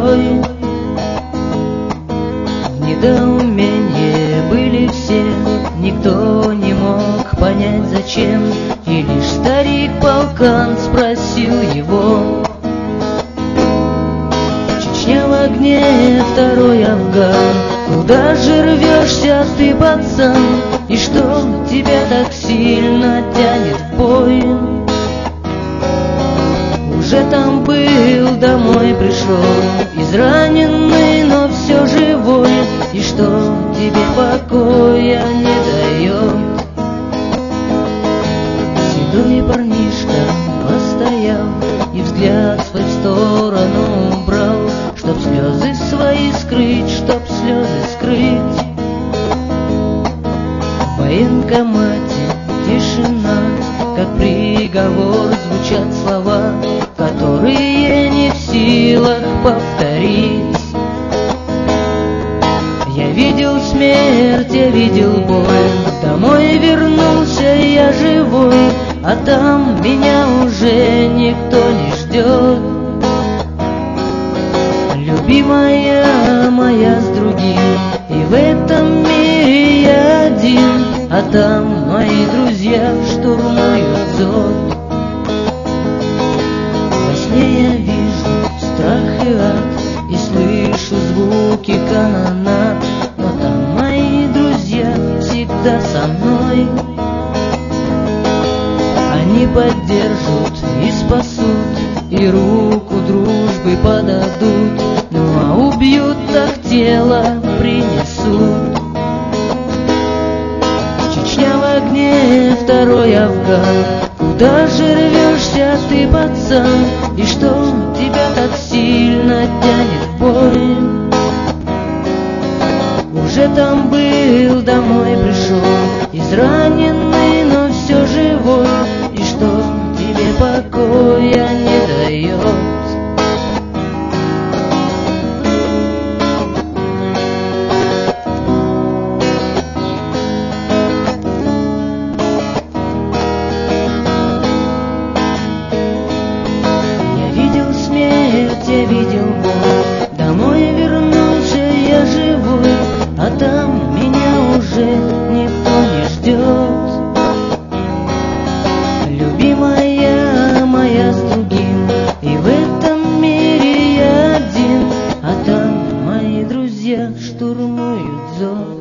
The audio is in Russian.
тобой. В недоумении были все, никто не мог понять зачем, и лишь старик-полкан спросил его. Чечня в огне, второй Афган, куда же рвешься ты, пацан, и что тебя так сильно тянет в бой? Уже там был, домой пришел, израненный, но все живой, и что тебе покоя не дает? Седой парнишка постоял и взгляд свой в сторону убрал, чтоб слезы свои скрыть, чтоб слезы скрыть. В военкомате тишина, как приговор звучат слова, которые не в силах повторить. Я видел смерть, я видел боль, домой вернулся я живой, а там меня уже никто не ждет. Любимая моя с другим, и в этом мире я один, а там мои друзья штурмуют зод. Во сне я вижу страх и ад, и слышу звуки канонад, но там мои друзья всегда со мной. Они поддержат и спасут, и руку дружбы подадут, ну а убьют, так тело принесут. Чечня в огне, второй Афган, куда же рвешься ты, пацан, и что тебя так сильно тянет в бой? Уже там был, домой пришел, израненный, но все живой, и что тебе покоя не дает? Я видел боль, домой вернулся я живой, а там меня уже никто не ждет. Любимая моя с другим, и в этом мире я один, а там мои друзья штурмуют зод.